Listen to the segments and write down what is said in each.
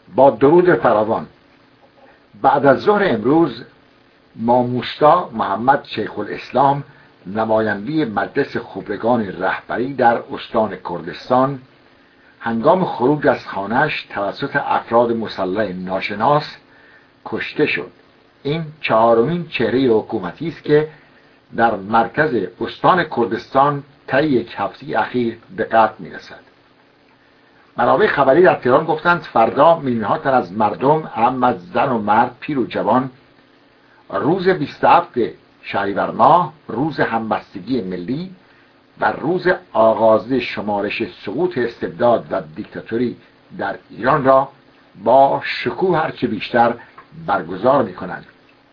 با درود فراوان. بعد از ظهر امروز ماموستا محمد شیخ الاسلام، نماینده مجلس خبرگان رهبری در استان کردستان، هنگام خروج از خانه‌اش توسط افراد مسلح ناشناس کشته شد. این چهارمین چهره حکومتی است که در مرکز استان کردستان طی یک هفته اخیر به قتل می‌رسد. منابع خبری در تهران گفتند فردا میلیون‌ها تن از مردم، اهم از زن و مرد، پیر و جوان، روز 27 شهریور ماه، روز همبستگی ملی و روز آغاز شمارش سقوط استبداد و دیکتاتوری در ایران را با شکوه هرچه بیشتر برگزار می‌کنند.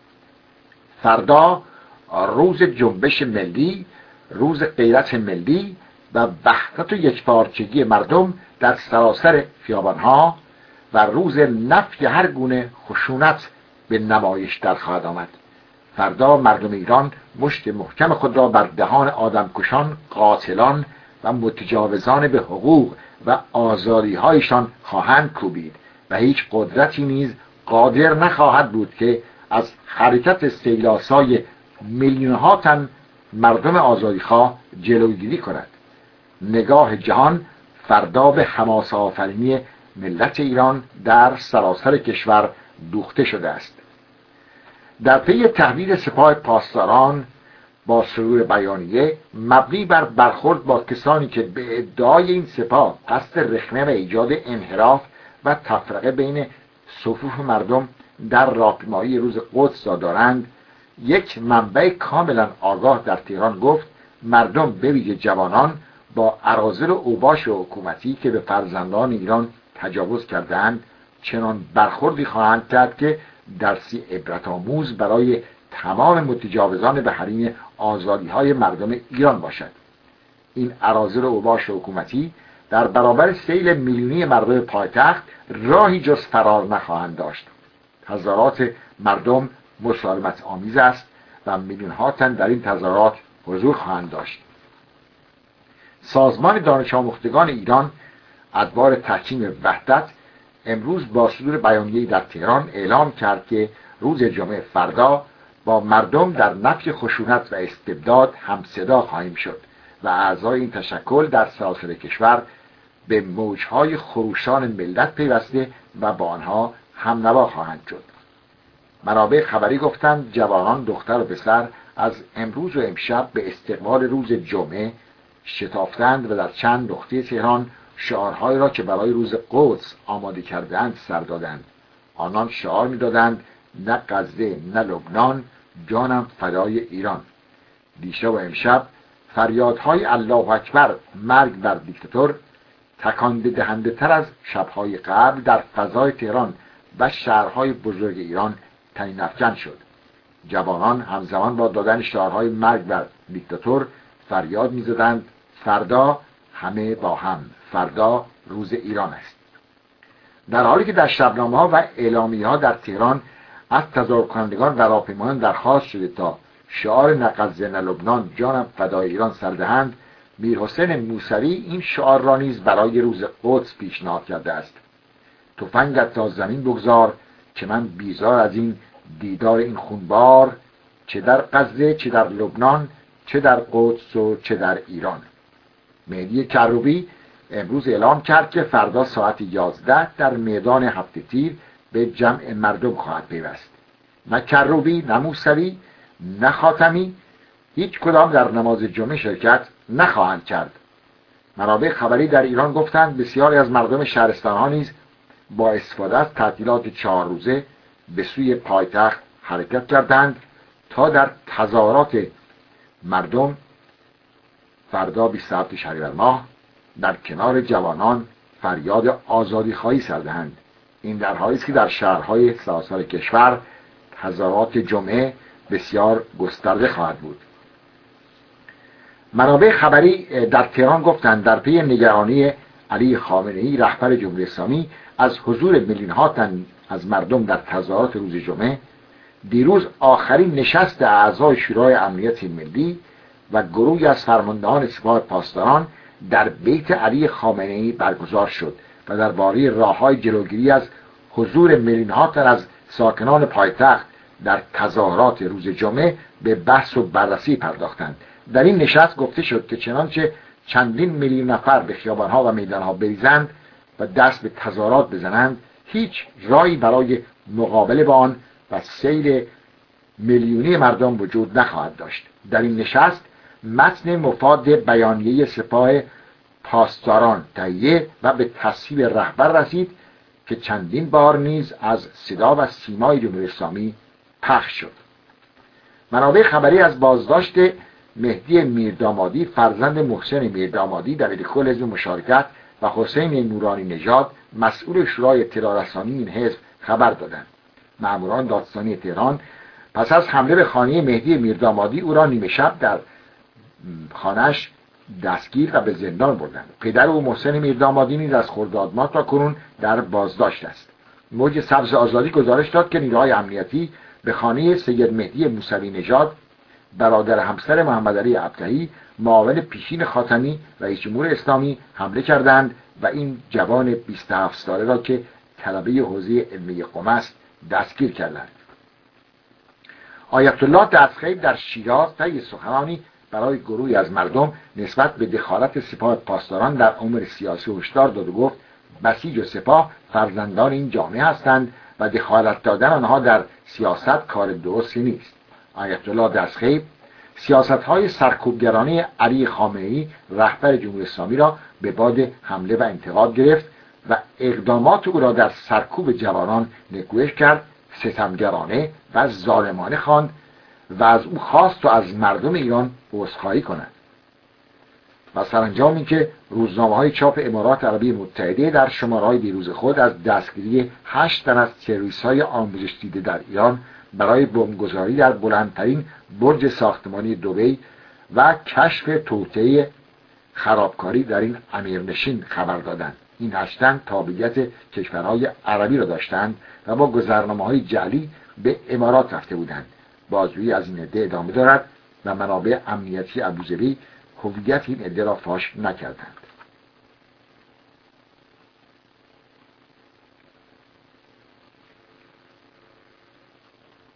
فردا روز جنبش ملی، روز غیرت ملی و وحدت و یکپارچگی مردم در سراسر خیابان‌ها و روز نفی هر گونه خشونت به نمایش در خواهد آمد. فردا مردم ایران مشت محکم خود را بر دهان آدمکشان، قاتلان و متجاوزان به حقوق و آزادی‌هایشان خواهند کوبید و هیچ قدرتی نیز قادر نخواهد بود که از حرکت استیلاسای میلیون‌ها تن مردم آزادیخواه جلوگیری کند. نگاه جهان فردا به حماسه آفرینی ملت ایران در سراسر کشور دوخته شده است. در پی تهدید سپاه پاسداران با صدور بیانیه مبنی بر برخورد با کسانی که به ادعای این سپاه قصد رخنه و ایجاد انحراف و تفرقه بین صفوف مردم در راهپیمایی روز قدس را دارند، یک منبع کاملا آگاه در تهران گفت مردم به ویژه جوانان با اراذل و اوباش حکومتی که به فرزندان ایران تجاوز کردند چنان برخوردی خواهند کرد که درسی عبرت آموز برای تمام متجاوزان به حریم آزادی‌های مردم ایران باشد. این اراذل و اوباش حکومتی در برابر سیل میلیونی مردم پایتخت راهی جز فرار نخواهند داشت. تظاهرات مردم مسالمت آمیز است و میلیون‌ها تن در این تظاهرات حضور خواهند داشت. سازمان دانش آموختگان ایران ادوار تحکیم وحدت امروز با صدور بیانیه‌ای در تهران اعلام کرد که روز جمعه فردا با مردم در نفی خشونت و استبداد همصدا خواهیم شد و اعضای این تشکل در سراسر کشور به موجهای خروشان ملت پیوسته و با آنها همنوا خواهند شد. منابع خبری گفتند جوانان، دختر و پسر از امروز و امشب به استقبال روز جمعه شتافتند و در چند نقطه تهران شعارهایی را که برای روز قدس آماده کردند سر دادند. آنان شعار می‌دادند نه غزه نه لبنان، جانم فدای ایران. دیشب و امشب فریادهای الله اکبر، مرگ بر دیکتاتور، تکان دهنده تر از شب‌های قبل در فضای تهران و شهرهای بزرگ ایران طنین افکن شد. جوانان همزمان با دادن شعارهای مرگ بر دیکتاتور فریاد می‌زدند فردا همه با هم، فردا روز ایران است. در حالی که در شبنامه‌ها و اعلامیه‌ها در تهران از تظاهرکنندگان و راهپیمایان درخواست شده تا شعار نه غزه نه لبنان، جانم فدای ایران سر دهند، میرحسین موسوی این شعار را نیز برای روز قدس پیشنهاد کرده است. تفنگت تا زمین بگذار که من بیزار از این دیدار این خونبار، چه در غزه چه در لبنان، چه در قدس و چه در ایران. مهدی کروبی امروز اعلام کرد که فردا ساعت 11 در میدان هفت تیر به جمع مردم خواهد پیوست. نه کروبی، نه موسوی، نه خاتمی هیچ کدام در نماز جمعه شرکت نخواهند کرد. منابع خبری در ایران گفتند بسیاری از مردم شهرستان‌ها نیز با استفاده از تعطیلات 4 روزه به سوی پایتخت حرکت کردند تا در تظاهرات مردم فردا 27 شهریور ماه در کنار جوانان فریاد آزادی خواهی سر دهند. این در حالی است که در شهرهای سراسر کشور تظاهرات جمعه بسیار گسترده خواهد بود. منابع خبری در تهران گفتند در پی نگرانی علی خامنه‌ای رهبر جمهوری اسلامی از حضور میلیون‌ها تن از مردم در تظاهرات روز جمعه، دیروز آخرین نشست اعضای شورای امنیت ملی و گروهی از فرماندهان سپاه پاسداران در بیت علی خامنه‌ای برگزار شد و درباره راه‌های جلوگیری از حضور میلیون‌ها تن از ساکنان پایتخت در تظاهرات روز جمعه به بحث و بررسی پرداختند. در این نشست گفته شد که چنانچه چندین میلیون نفر به خیابان‌ها و میدان‌ها بریزند و دست به تظاهرات بزنند، هیچ راهی برای مقابله با آن و سیل میلیونی مردم وجود نخواهد داشت. در این نشست متن مفاد بیانیه سپاه پاسداران تهیه و به تصویب رهبر رسید که چندین بار نیز از صدا و سیمای جمهوری اسلامی پخش شد. منابع خبری از بازداشت مهدی میردامادی فرزند محسن میردامادی در کل حزب مشارکت و حسین نورانی نژاد مسئول شورای اطلاع رسانی این حزب خبر دادند. ماموران دادستانی تهران پس از حمله به خانه مهدی میردامادی او را نیمه شب در خانه‌اش دستگیر و به زندان بردند. پدر او محسن میردامادی نیز از خرداد ماه تا کنون در بازداشت است. موج سبز آزادی گزارش داد که نیروهای امنیتی به خانه سید مهدی موسوی نژاد برادر همسر محمد علی ابطحی معاون پیشین خاتمی رئیس جمهور اسلامی حمله کردند و این جوان 27 ساله را که طلبه حوزه علمی قم است دستگیر کردند. آیت الله دستخیل در شیراز طی سخنانی برای گروهی از مردم نسبت به دخالت سپاه پاسداران در امور سیاسی هشدار داد و گفت بسیج و سپاه فرزندان این جامعه هستند و دخالت دادن آنها در سیاست کار درستی نیست. آیت الله دستخیل سیاست‌های سرکوبگرانه علی خامنه‌ای رهبر جمهوری اسلامی را به باد حمله و انتقاد گرفت و اقدامات او را در سرکوب جوانان نکوهش کرد، ستمگرانه و ظالمانه خواند و از او خواست و از مردم ایران عذرخواهی کند. و سرانجام اینکه روزنامه‌های چاپ امارات عربی متحده در شماره‌های دیروز خود از دستگیری 8 تن از تروریست‌های آموزش دیده در ایران برای بمبگذاری در بلندترین برج ساختمانی دبی و کشف توطئه خرابکاری در این امیرنشین خبر دادند. این 8 تن تابعیت کشورهای عربی را داشتند و با گذرنامه‌های جعلی به امارات رفته بودند. بازجویی از این عده ادامه دارد و منابع امنیتی ابوظبی هویت این عده را فاش نکردند.